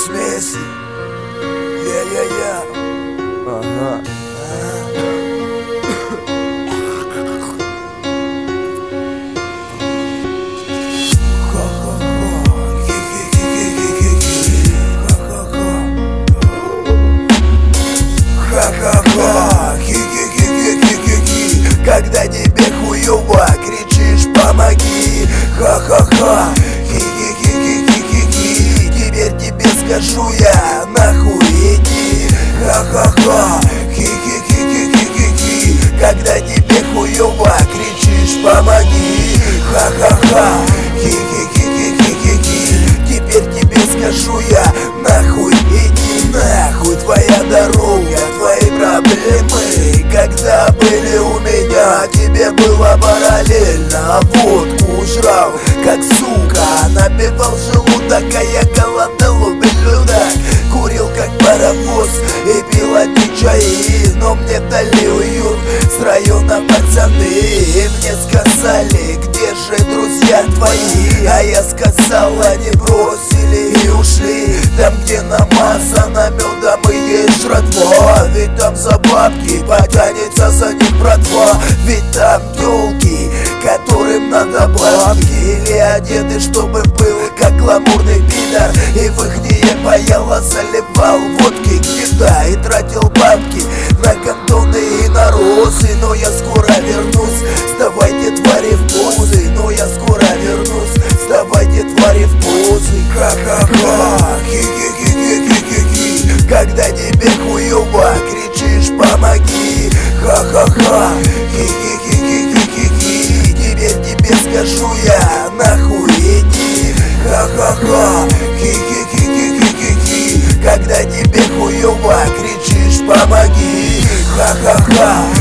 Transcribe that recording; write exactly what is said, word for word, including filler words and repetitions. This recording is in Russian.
смеси. Я-я-я. Ага. Ха-ха-ха, хи-хи-хи-хи-хи-хи. Когда тебе хуёво, кричишь помоги. Ха-ха-ха, хи-хи-хи-хи-хи-хи. Теперь тебе скажу я, нахуй иди. Ха-ха-ха, хи-хи-хи-хи-хи-хи. Когда тебе хуёво, кричишь помоги. Ха-ха-ха, хи-хи-хи-хи-хи-хи. Теперь тебе скажу я, нахуй иди. Нахуй твоя дорога, твои проблемы. Когда были у меня, тебе было параллельно. Водку жрал, как сука, набивал желудок, а я голодал, ублюдок. Курил, как паровоз, и пил одни чаи. Но мне дали уют с района пацаны. И мне сказали, где же друзья твои? А я сказал, они бросили и ушли. Там, где намазано медом и есть жратва. Ведь там за бабки потянется за них братва. Ведь там тёлки, которым надо бабки. Или одеты, чтобы был как гламурный пидор. И в ихние паяло заливал водки где-то. И тратил бабки на кондоны и на розы. Но я скоро вернусь, вставайте, твари, в позы. Но я скоро вернусь, вставайте, твари, в позы. Ха-ха-ха, хи-хи-хи-хи-хи-хи. Когда тебе хуёво, кричишь помоги. Ха-ха-ха, хи-хи-хи-хи-хи-хи. Теперь тебе скажу я, нахуй иди. Ха-ха-ха, хи-хи-хи-хи-хи-хи. Когда тебе хуёво, кричишь помоги. Ха-ха-ха,